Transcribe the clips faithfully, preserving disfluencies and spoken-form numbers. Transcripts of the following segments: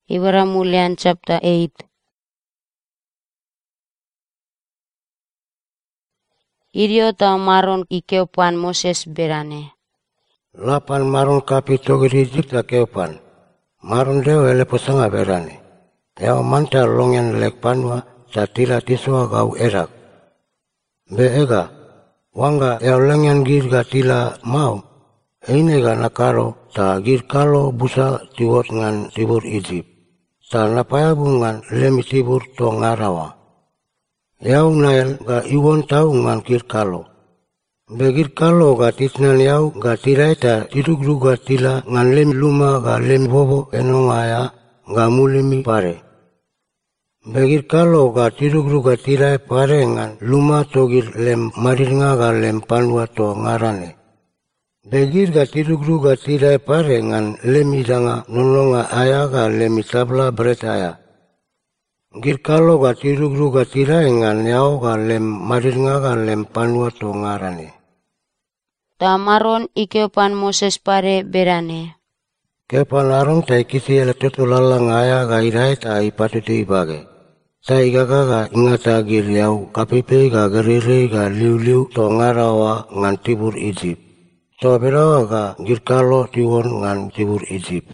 Ibara Mulian chapter eight. Idio ta maron ikeopan Moses berane. Lapan maron kapi togiri jikta keopan. Maron deo ele posanga berane. Eo manta longen lek panwa ta tila tiswa gau erak. Be ega, wanga eo lengen gir ga tila mau. Eine ga nakaro ta gir kalo busa tiwot ngan tibur Egypt. Ta napayabu ngan lemi tibur to ngarawa. Yau nael ga iwon tau ngan gir kalo. Be gir kalo ga titnan yau ga tirai ta tidugru ga tila ngan lemi luma ga lemi bobo enongaya ga mulemi pare. Begir kalo ga tidugru ga tirai pare ngan luma togir lem marirnga ga lem panwa to ngarane. Begir ga tidugru ga tirai pare ngan lemi danga nononga aya ga lemi tabla bret aya. Gir kalo ga tidugru ga tirai ngan yau ga lem marirnga ga lem panwa to ngarane. Ta maron ikeopan Moses pare berane. Keopan aron ta ikisi ele tutu lalang aya ga irai ta ipatuti ibage. Ta igaga ga ingata gir yau kapipe ga gerire ga liu-liu to ngarawa ngan tibur Egypt. To berawa ga gir kalo tiwon ngan tibur Egypt.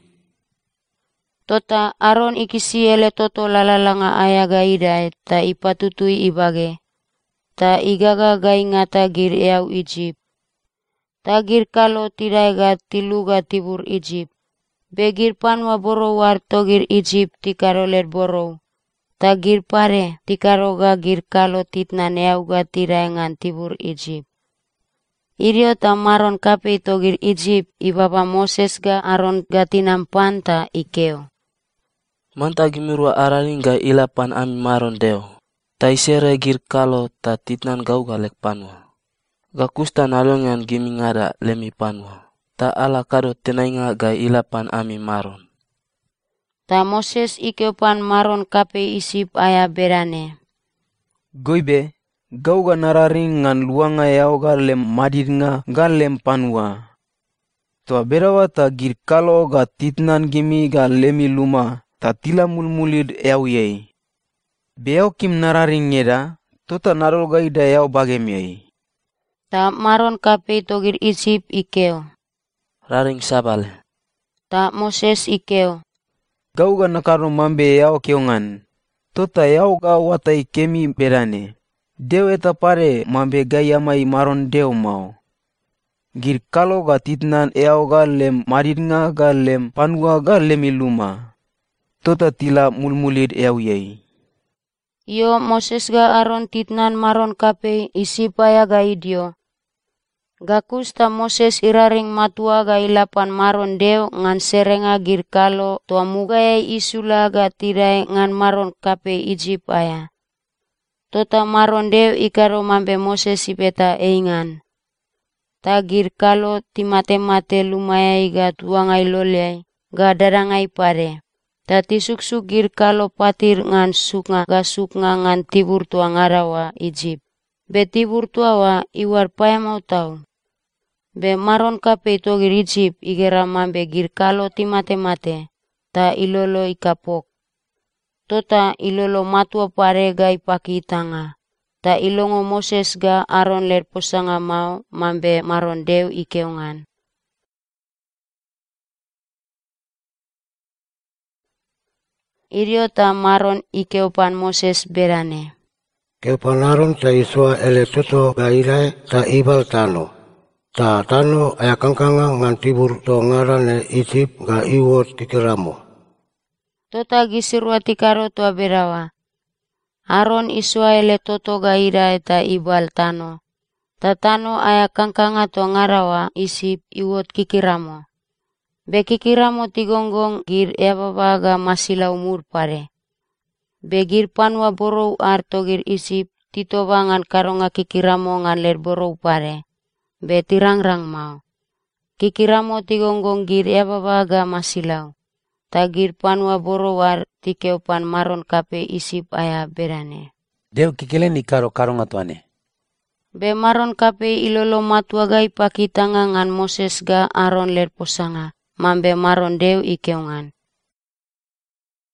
Tota Aron ikisi ele toto lalalanga aya ga idai ta ipatutui ibage. Ta igaga ga ingata gir yau Egypt. Ta gir kalo tirai ga tilu ga tibur Egypt. Begir panwa borou war togir Egypt tikaroler borou. Ta gir pare tikaro ga gir kalo titnan yau ga tirai ngan tibur Egypt. Irio ta maron kape togir Egypt ibaba Moses ga Aron ga tinam panta ikeo. Manta gimirwa araring ga ilapan ami maron deo. Ta isere gir kalo ta titnan gau ga lek panwa. Ga kusta nalongan gimingada lemi panwa. Ta ala kado tenainga ga ilapan ami maron. Ta Moses ikeopan maron kape isip aya berane. Goibe, gau ga nararing ngan luanga yau ga lem madirnga ga lem panwa. Toa berawa ta gir kalo ga titnan gimi ga lemi luma ta tila mulmulid yau yei. Beo kim nararing ngeda, tota narol ga ida yau bagem yei. Ta maron kape togir isip ikeo. Raring sabal. Ta Moses ikeo. Gau ga nakaro mambe yau keongan. Tota yau ga watai kemi berane. Deo eta pare mambe gaya mai maron deo mau. Gir kalo ga titnan yau ga lem marirnga ga lem panwa ga lemi luma. Tota tila mulmulid yau yei. Yo Moses ga Aron titnan maron kape isipaya ga idio. Gakus ta Moses iraring matua ga ilapan maron deo ngan serenga gir kalo tua mugaya isula ga tirai ngan maron kape Egypt aya. Tota maron deo ikaro mambe Moses ipeta eingan. Ta gir kalo timate-mate lumayai ga tuangai loleai ga darangai pare. Ta tisuk-suk gir kalo patir ngan suknga ga suknga ngan tibur tua ngarawa Egypt. Be tibur tua wa iwar paya mau tau. Be maron kape togir Egypt igera mambe gir kalo timate-mate. Ta ilolo ikapok. Tota ilolo matua pare ga ipaki tanga. Ta ilongo Moses ga Aron ler posanga mau mambe maron deo ikeongan. Irio ta maron ikeopan Moses berane. Keopan Aron ta iswa ele toto ga irai ta ibal tano. Ta tano aya kangkanga ngan tibur to ngarane Egypt ga iwot tikiramo. Tota gisirwa tikaro tua berawa. Aron iswa ele toto ga irai ta ibal tano. Ta tano aya kangkanga to ngarawa Egypt iwot kikiramo. Be kikiramo tigonggong gir yababa ga masila umur pare. Be gir panwa borou ar togir Egypt titoba ngan karonga kikiramo ngan ler borou pare. Be tirangrang mau. Kikiramo tigonggong gir yababa ga masilau. Ta gir panwa borou ar tikeopan maron kape Egypt aya berane. Deo kikelen ikaro karonga tuane. Be maron kape ilolo matua ga ipaki tanga ngan Moses ga Aron ler posanga. Mambe maron deo ikeongan.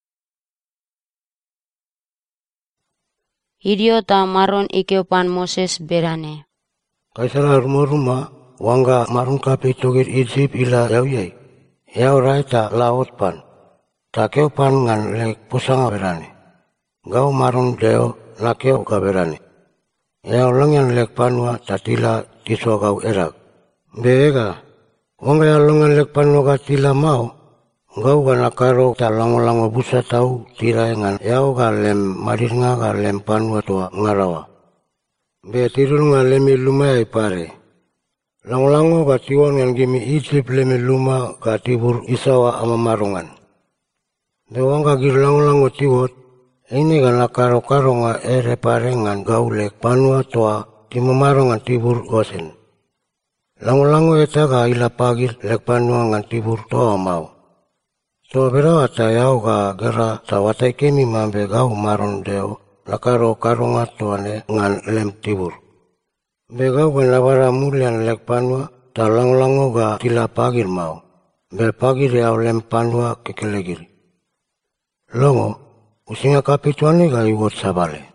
Idio ta maron ikeo pan Moses berane. Kaisala rumah-rumah, wangga marun kapi togir Egypt ila yau yai. Yau rai ta laut pan. Ta keo pan ngan lek pusanga berani. Gau marun deo la keo ka berani. Yau longan lek panwa ta tila tiswa gau erak. Beega, wangga ya longan lek panwa ka tila mau. Gau ka nakaro ta lango-lango busa tau tira ngan yau ka lem maringa ka lem panwa tua ngarawa. Be tirul nga lemi luma ay pare. Lango-lango ka tiwan ngan gimi Egypt lemi luma ka tibur isawa ama marungan. Be wangga gir lango-lango tiwot, ini ka nakaro-karo nga ere pare ngan gau lek panwa tua timamarungan tibur gosen. Lango-lango eta ka ila pagir lek panwa ngan tibur toa mau. So berawa ta yau ka gera ta watai kemi mambe gau marun deo nakaro karunga tuane ngan lem tibur. Be gau ka nabara mulian lek panwa ta lango-lango ka tila pagir mau. Be pagir yau lem panwa kekelegir. Longo, usinga kapi tuane ka iwot sabale.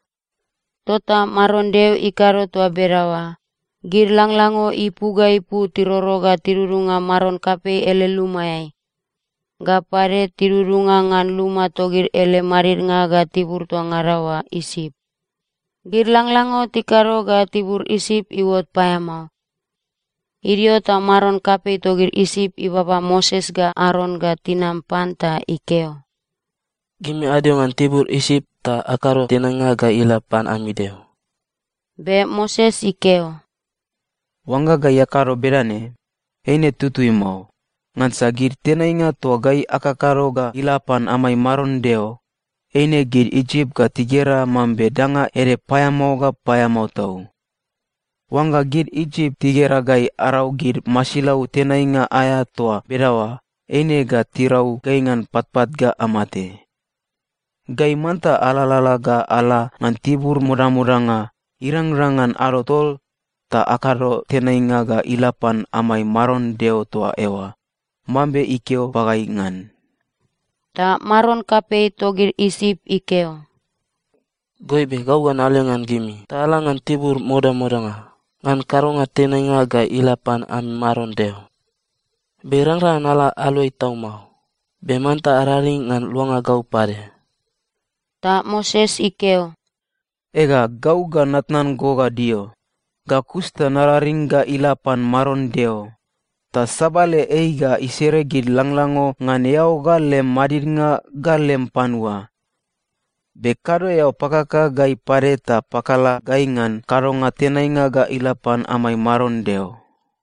Tota maron deo ikaro tua berawa. Gir langlango ipuga ipu tiroroga tirurunga maron kape ele lumayai. Gapare tirurunga ngan luma togir ele marir nga ga tibur tua ngarawa isip. Gir langlango tikaro ga tibur isip iwot payamau. Idio ta maron kape togir isip ibaba Moses ga Aaron ga tinam panta ikeo. Gimi adio ngan tibur isip ta akaro tinanga ga ila pan amideo. Be Moses ikeo. Wangga ga yakaro berane, eine tutui mau. Ngan sagir tenainga tua gai akakaro ga ilapan amai maron deo, eine gir Egypt ga tigera mambe danga ere payamau ga payamau tau. Wangga gir Egypt tigera gai arau gir masilau tenainga aya tua berawa, eine ga tirau gai ngan patpat ga amate. Gai manta alalala ga ala ngan tibur muda-mudanga, irang-rangan arotol, ta akaro tenainga ga ilapan amai maron deo tua ewa. Mambe ikeo bagai ngan. Ta maron kape togir isip ikeo. Goibe gau gan alengan gimi. Ta alangan tibur moda-moda nga. Ngan karunga tenenga ga ilapan ami maron deo. Berang-rangan ala aloi tau mau. Bemanta araring ngan luanga gau pare. Ta Moses ikeo. Ega gau ga natnan goga dio. Ga kusta nararing ga ilapan maron deo. Ta sabale eiga isere gid langlango ngan yau ga lem madir nga ga lem panwa. Bekado yau pakaka gai pare ta pakala gai ngan karonga tenai nga ga ilapan amai maron deo.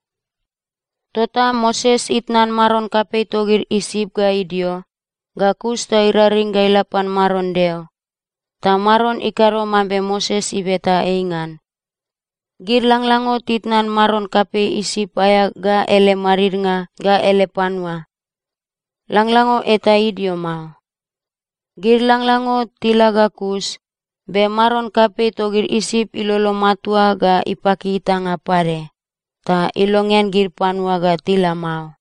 Tota Moses itnan maron kape togir isip ga idio. Ga kusta iraring ga ilapan maron deo. Ta maron ikaro mambe Moses ibeta eingan. Gir langlango titnan maron kape isip aya ga ele marir nga ga ele panwa. Langlango eta idio mau. Gir langlango tilaga kus, be maron kape togir isip ilolo matua ga ipaki itanga pare. Ta ilongen gir panwa ga tila mau.